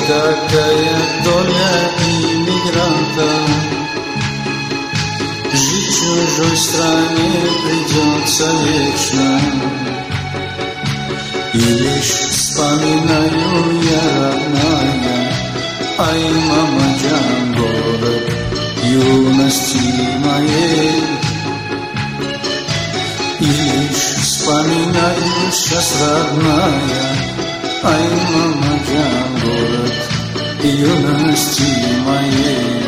такая доля иммигранта. Жить в чужой стране придется вечно. И лишь вспоминаю я, родная, ай, мама Джан, город юности моей. И лишь вспоминаю сейчас, родная, ай, мама Джан, город юности моей.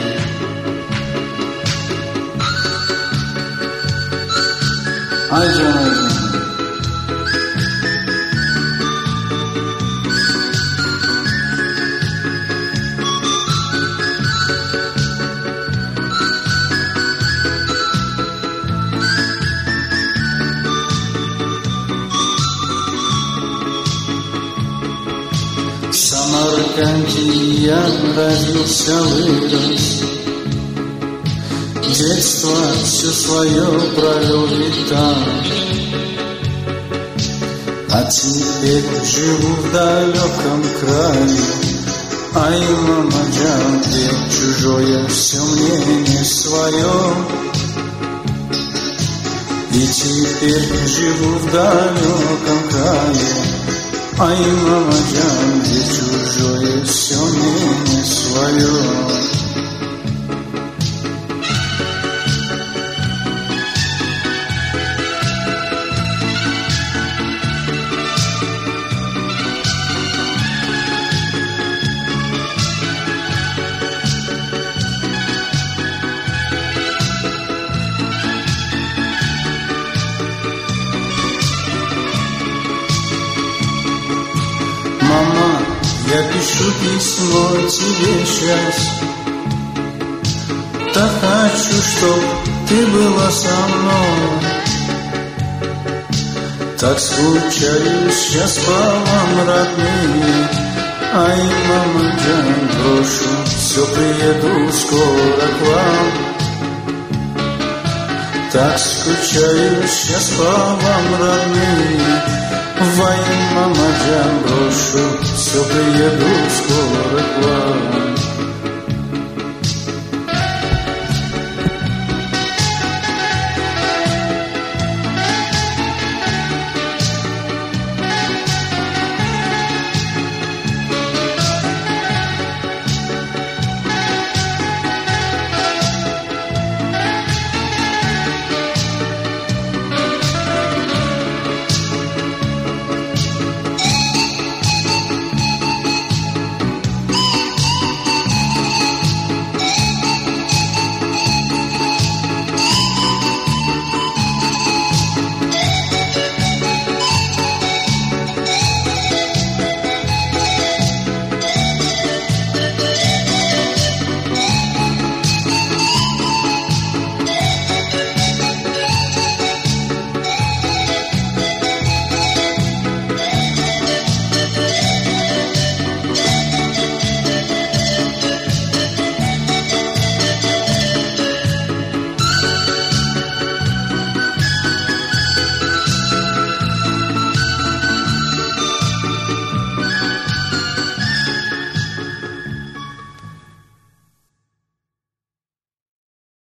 Ай, Джан, ай, Джан. В Самарканде я родился, вырос, детство все свое провел ведь там. А теперь живу в далеком крае, ай, мама Джан, где чужое все мне не свое. И теперь живу в далеком крае, ай, мама Джан, где чужое все мне не свое. Мама, я пишу письмо тебе сейчас. Так хочу, чтоб ты была со мной. Так скучаю сейчас по вам, родные. Ай, мама Джан, брошу, все приеду скоро к вам. Так скучаю сейчас по вам, родные. Вай, мама Джан, брошу, все приеду скоро к вам.